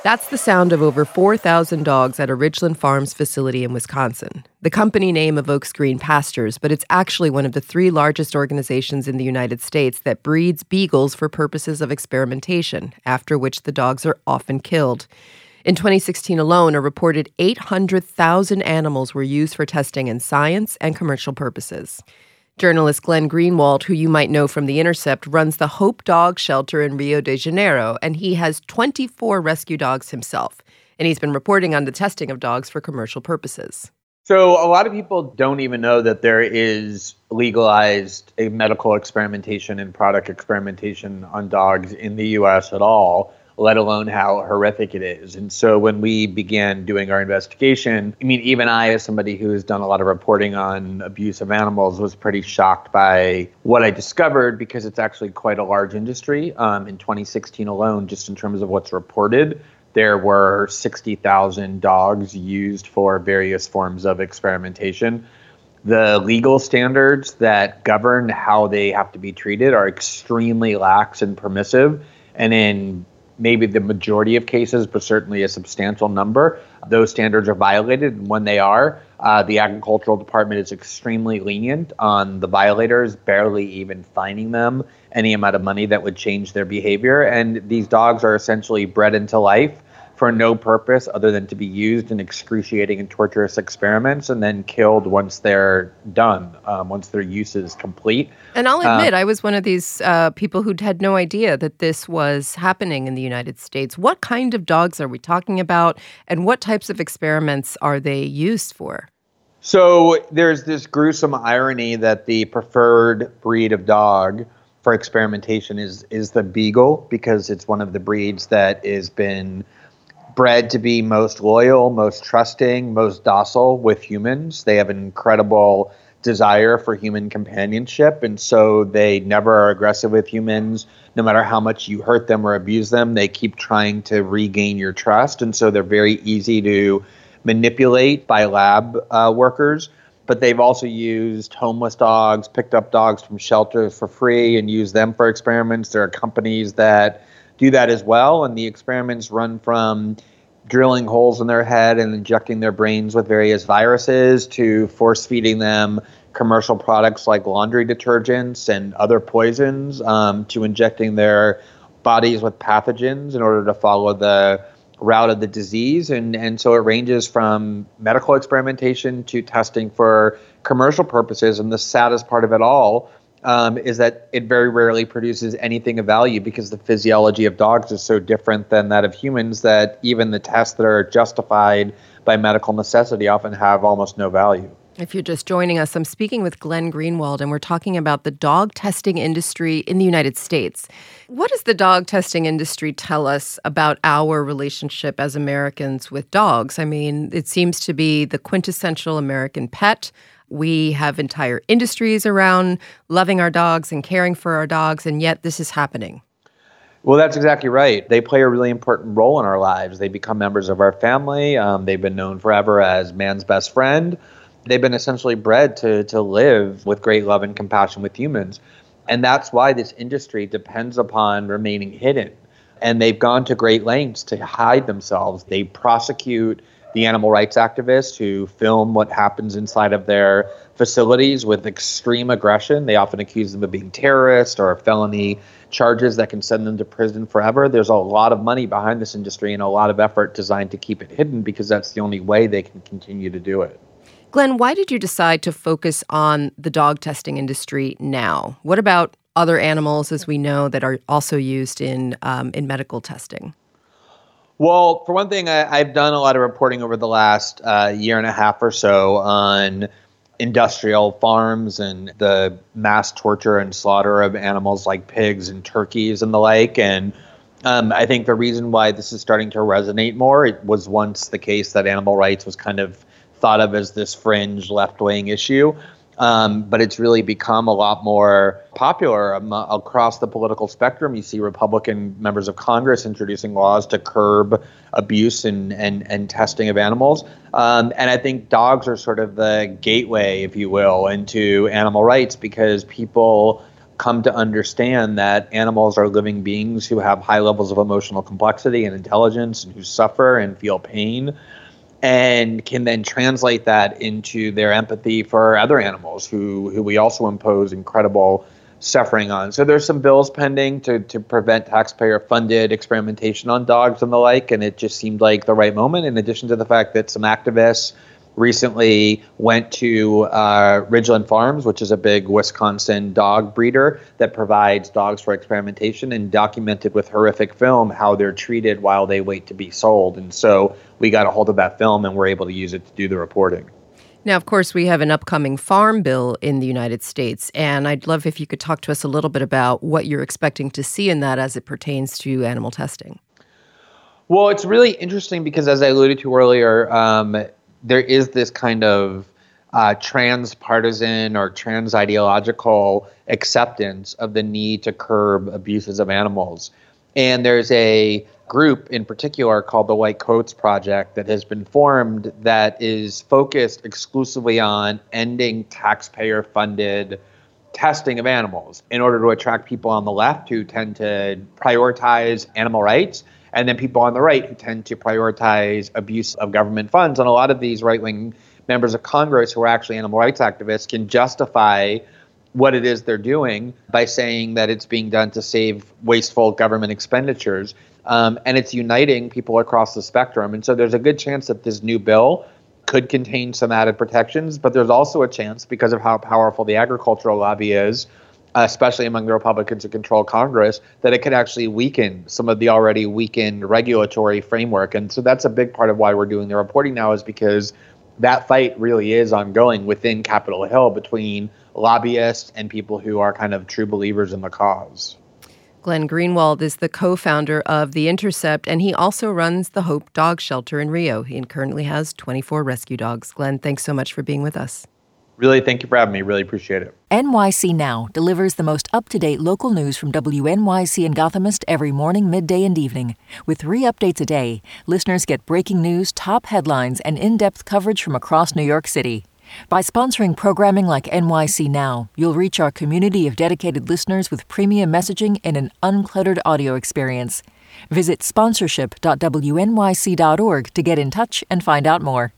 That's the sound of over 4,000 dogs at a Ridgeland Farms facility in Wisconsin. The company name evokes green pastures, but it's actually one of the 3 largest organizations in the United States that breeds beagles for purposes of experimentation, after which the dogs are often killed. In 2016 alone, a reported 800,000 animals were used for testing in science and commercial purposes. Journalist Glenn Greenwald, who you might know from The Intercept, runs the Hope Dog Shelter in Rio de Janeiro, and he has 24 rescue dogs himself. And he's been reporting on the testing of dogs for commercial purposes. So a lot of people don't even know that there is legalized medical experimentation and product experimentation on dogs in the U.S. at all, let alone how horrific it is. And so when we began doing our investigation, even I, as somebody who has done a lot of reporting on abuse of animals, was pretty shocked by what I discovered, because it's actually quite a large industry. In 2016 alone, just in terms of what's reported, there were 60,000 dogs used for various forms of experimentation. The legal standards that govern how they have to be treated are extremely lax and permissive. And in maybe the majority of cases, but certainly a substantial number, those standards are violated. And when they are, the agricultural department is extremely lenient on the violators, barely even fining them any amount of money that would change their behavior. And these dogs are essentially bred into life for no purpose other than to be used in excruciating and torturous experiments and then killed once they're done, once their use is complete. And I'll admit, I was one of these people who had no idea that this was happening in the United States. What kind of dogs are we talking about, and what types of experiments are they used for? So there's this gruesome irony that the preferred breed of dog for experimentation is the Beagle, because it's one of the breeds that has been bred to be most loyal, most trusting, most docile with humans. They have an incredible desire for human companionship, and so they never are aggressive with humans. No matter how much you hurt them or abuse them, they keep trying to regain your trust, and so they're very easy to manipulate by lab workers. But they've also used homeless dogs, picked up dogs from shelters for free, and used them for experiments. There are companies that do that as well, and the experiments run from drilling holes in their head and injecting their brains with various viruses to force feeding them commercial products like laundry detergents and other poisons, to injecting their bodies with pathogens in order to follow the route of the disease. And so it ranges from medical experimentation to testing for commercial purposes. And the saddest part of it all is that it very rarely produces anything of value, because the physiology of dogs is so different than that of humans that even the tests that are justified by medical necessity often have almost no value. If you're just joining us, I'm speaking with Glenn Greenwald, and we're talking about the dog testing industry in the United States. What does the dog testing industry tell us about our relationship as Americans with dogs? It seems to be the quintessential American pet. We have entire industries around loving our dogs and caring for our dogs, and yet this is happening. Well, that's exactly right. They play a really important role in our lives. They become members of our family. They've been known forever as man's best friend. They've been essentially bred to live with great love and compassion with humans. And that's why this industry depends upon remaining hidden. And they've gone to great lengths to hide themselves. They prosecute the animal rights activists who film what happens inside of their facilities with extreme aggression. They often accuse them of being terrorists or felony charges that can send them to prison forever. There's a lot of money behind this industry and a lot of effort designed to keep it hidden, because that's the only way they can continue to do it. Glenn, why did you decide to focus on the dog testing industry now? What about other animals, as we know, that are also used in medical testing? Well, for one thing, I've done a lot of reporting over the last year and a half or so on industrial farms and the mass torture and slaughter of animals like pigs and turkeys and the like. And I think the reason why this is starting to resonate more, it was once the case that animal rights was kind of thought of as this fringe left-wing issue. But it's really become a lot more popular across the political spectrum. You see Republican members of Congress introducing laws to curb abuse and testing of animals. And I think dogs are sort of the gateway, if you will, into animal rights, because people come to understand that animals are living beings who have high levels of emotional complexity and intelligence and who suffer and feel pain, and can then translate that into their empathy for other animals who we also impose incredible suffering on. So there's some bills pending to prevent taxpayer-funded experimentation on dogs and the like, and it just seemed like the right moment, in addition to the fact that some activists recently went to Ridgeland Farms, which is a big Wisconsin dog breeder that provides dogs for experimentation, and documented with horrific film how they're treated while they wait to be sold. And so we got a hold of that film and we're able to use it to do the reporting. Now, of course, we have an upcoming farm bill in the United States, and I'd love if you could talk to us a little bit about what you're expecting to see in that as it pertains to animal testing. Well, it's really interesting because, as I alluded to earlier, there is this kind of trans-partisan or trans-ideological acceptance of the need to curb abuses of animals. And there's a group in particular called the White Coats Project that has been formed that is focused exclusively on ending taxpayer-funded testing of animals in order to attract people on the left who tend to prioritize animal rights, and then people on the right who tend to prioritize abuse of government funds. And a lot of these right-wing members of Congress who are actually animal rights activists can justify what it is they're doing by saying that it's being done to save wasteful government expenditures. And it's uniting people across the spectrum. And so there's a good chance that this new bill could contain some added protections, but there's also a chance, because of how powerful the agricultural lobby is, especially among the Republicans who control Congress, that it could actually weaken some of the already weakened regulatory framework. And so that's a big part of why we're doing the reporting now, is because that fight really is ongoing within Capitol Hill between lobbyists and people who are kind of true believers in the cause. Glenn Greenwald is the co-founder of The Intercept, and he also runs the Hope Dog Shelter in Rio. He currently has 24 rescue dogs. Glenn, thanks so much for being with us. Really, thank you for having me. Really appreciate it. NYC Now delivers the most up-to-date local news from WNYC and Gothamist every morning, midday, and evening. With 3 updates a day, listeners get breaking news, top headlines, and in-depth coverage from across New York City. By sponsoring programming like NYC Now, you'll reach our community of dedicated listeners with premium messaging and an uncluttered audio experience. Visit sponsorship.wnyc.org to get in touch and find out more.